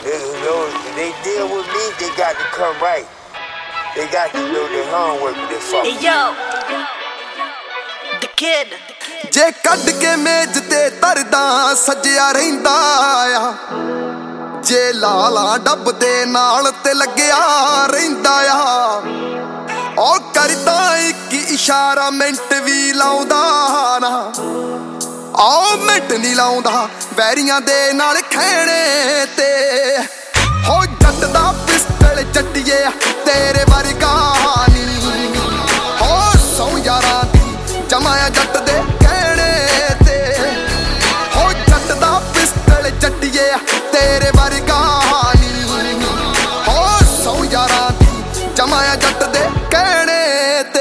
They deal with me, they got to come right. They got to do their homework with this fucker. Hey yo, the kid. ਜੇ ਕੱਢ ਕੇ ਮੇਜ਼ ਤੇ ਤਰਦਾ ਸਜਿਆ ਰਹਿੰਦਾ ਆ, ਜੇ ਲਾਲਾ ਡੱਬ ਦੇ ਨਾਲ ਤੇ ਲੱਗਿਆ ਰਹਿੰਦਾ ਆ, ਉਹ ਕਰਦਾ ਇੱਕ ਇਸ਼ਾਰਾ ਮਿੰਟ ਵੀ ਲਾਉਂਦਾ ਨਾ, ਆਹ ਮਿੰਟ ਨਹੀਂ ਲਾਉਂਦਾ ਵੈਰੀਆਂ ਦੇ ਨਾਲ ਖਹਿਣੇ ਤੇ। ਹੋ ਜੱਟ ਦਾ ਪਿਸਟਲ ਜੱਟੀਏ ਤੇਰੇ ਵਰਗਾ ਨੀ, ਹੋ ਸੌ ਯਾਰਾਂ ਦੀ ਜਮਾਇਆ ਜੱਟ ਦੇ ਕਹਿਣੇ ਤੇ। ਹੋ ਜੱਟ ਦਾ ਪਿਸਟਲ ਜੱਟੀਏ ਤੇਰੇ ਵਰਗਾ ਨੀ, ਹੋ ਸੌ ਯਾਰਾਂ ਦੀ ਜਮਾਇਆ ਜੱਟ ਦੇ ਕਹਿਣੇ ਤੇ।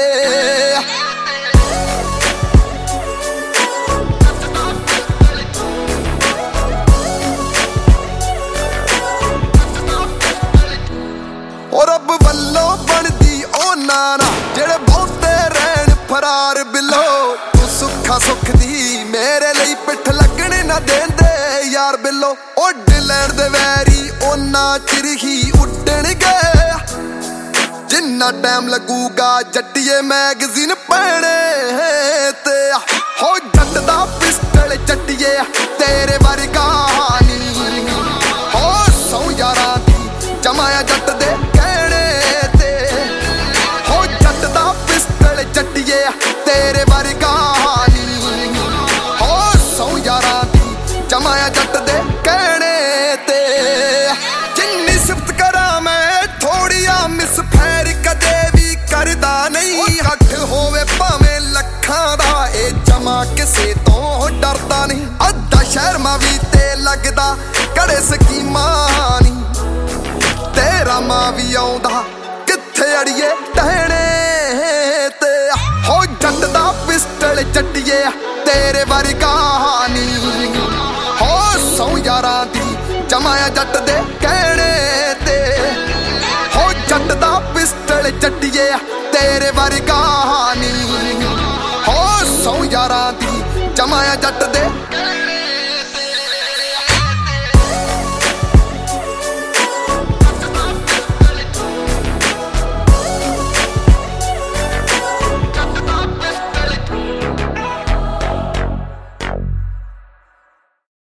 ਰੱਬ ਵੱਲੋਂ ਬਣਦੀ ਉਹਨਾਂ ਨਾਲ ਜਿਹੜੇ ਬਹੁਤੇ ਰਹਿਣ ਫਰਾਰ ਬਿੱਲੋ, ਤੂੰ ਸੁੱਖਾ ਸੁੱਖ ਦੀ ਮੇਰੇ ਲਈ ਪਿੱਠ ਲੱਗਣ ਨਾ ਦੇਂਦੇ ਯਾਰ ਬਿੱਲੋ। ਉੱਡ ਲੈਣ ਦੇ ਵੈਰੀ ਉਹਨਾਂ ਚਿਰ ਹੀ ਉੱਡਣਗੇ ਜਿੰਨਾ ਟਾਈਮ ਲੱਗੂਗਾ ਜੱਟੀਏ ਮੈਗਜ਼ੀਨ ਪੈਣੇ ਤੇ। ਹੋ ਜੱਟ ਦਾ ਪਿਸਟਲ ਜੱਟੀਏ ਤੇਰੇ ਵਰਗਾ ਨੀ, ਹੋ ਸੌ ਯਾਰਾਂ ਦੀ ਜਮਾਇਆ ਜੱਟ ਦੇ ਕਹਿਣੇ ਤੇ। ਹੋ ਜੱਟ ਦਾ ਪਿਸਟਲ ਜੱਟੀਏ ਤੇਰੇ ਵਰਗਾ ਨੀ, ਹੋ ਸੌ ਯਾਰਾਂ ਦੀ ਜਮਾਇਆ ਜੱਟ ਦੇ ਕਹਿਣੇ ਤੇ। ਜਿੰਨੀ ਸਿਫਤ ਕਰਾਂ ਮੈਂ ਥੋੜੀ ਆ ਮਿਸ ਫੈਰ ਕਦੇ ਵੀ ਕਰਦਾ ਨਹੀਂ, ਇਕੱਠ ਹੋਵੇ ਭਾਵੇਂ ਲੱਖਾਂ ਦਾ ਇਹ ਜਮਾ ਕਿਸੇ ਤੋਂ ਡਰਦਾ ਨਹੀਂ। ਅੱਧਾ ਸ਼ਰਮਾ ਵੀ ਤੇ ਲੱਗਦਾ ਕੜੇ ਸਕੀਮਾਂ ਨੀ, ਤੇਰਾ ਮਾਂ ਵੀ ਆਉਂਦਾ ਕਿੱਥੇ ਅੜੀਏ ਟਹਿਣੇ ਤੇ। ਹੋ ਜੱਟ ਦਾ ਪਿਸਟਲ ਜੱਟੀਏ ਤੇਰੇ ਵਰਗਾ ਨੀ, ਹੋ ਸੌ ਯਾਰਾਂ ਦੀ ਜਮਾਇਆ ਜੱਟ ਦੇ ਕਹਿਣੇ ਤੇ। ਹੋ ਜੱਟ ਦਾ ਪਿਸਟਲ ਜੱਟੀਏ ਤੇਰੇ ਵਰਗਾ ਨੀ, ਹੋ ਸੌ ਯਾਰਾਂ ਦੀ ਜਮਾਇਆ ਜੱਟ ਦੇ